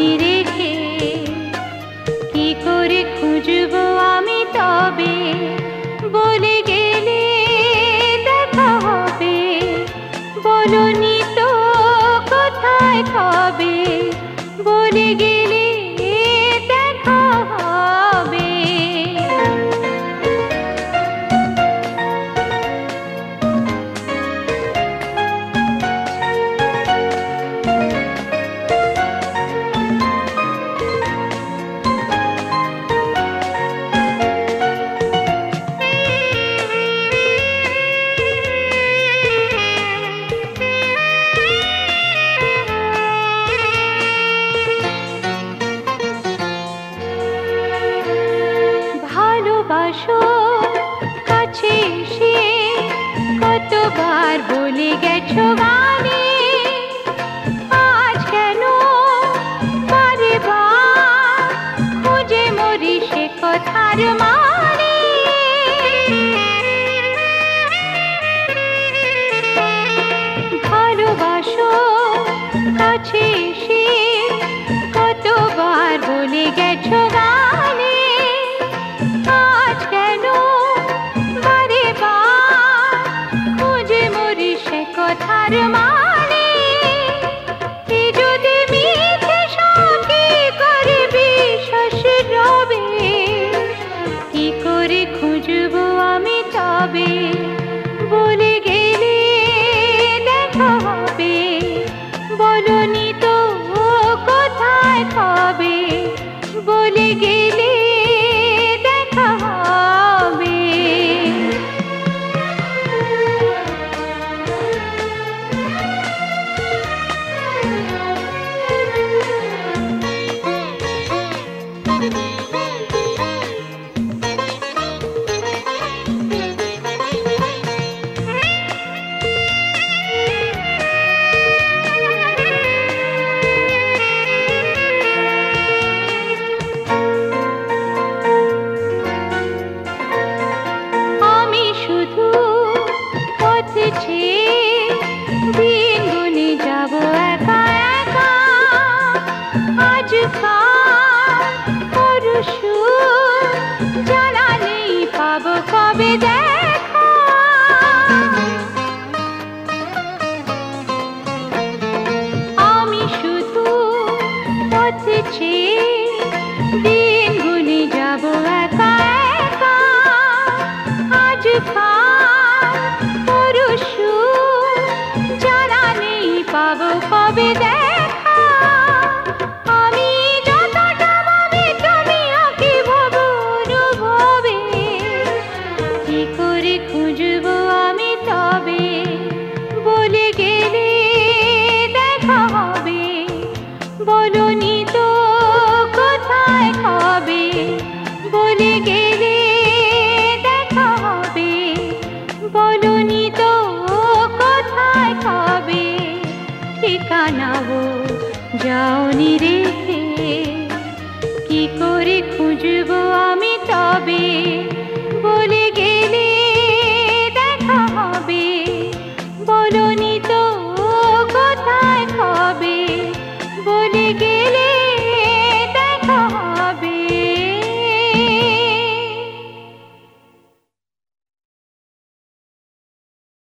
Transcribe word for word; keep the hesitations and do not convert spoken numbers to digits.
যাওনি রেখে কি করে খুঁজবো আমি তবে বলে গেলে দেখা হবে বলনি তো কোথায় কবে বলে গেলে দেখা হবে। ভালোবাসো কাছে এসে কতবার বলে গেছো গানে আজ কেন বারে বার খুঁজে মরি সে কথার মানে। ভালোবাসো কাছে এসে কতবার বলে গেছো গানে আজ কেন বারে বার খুঁজে মরি সে কথার মানে। কি যদি মিথ্যে সাক্ষী করে বিশ্বাস রবে কি করে খুঁজবো আমি তবে বলে গেলে দেখা হবে বলনি তো কোথায় কবে বলে গেলে দেখা হবে। দিন গুনে যাব একা একা আজ পরশু জানা নেই পাবো কবে দেখা। আমি শুধু পথে চেয়ে দিন গুনে যাব একা একা আজ পরশু জানা নেই পাবো কবে দেখা। আমি যতটা ভাবি তুমিও কি ভাবো অনুভবে কি করে খুঁজবো আমি তবে বলে গেলে দেখা হবে বলনি তো কোথায় কবে বলে গেলে দেখা হবে বলনি তো কোথায় কবে ঠিকানাও যাওনি রেখে কি করে খুঁজবো আমি তবে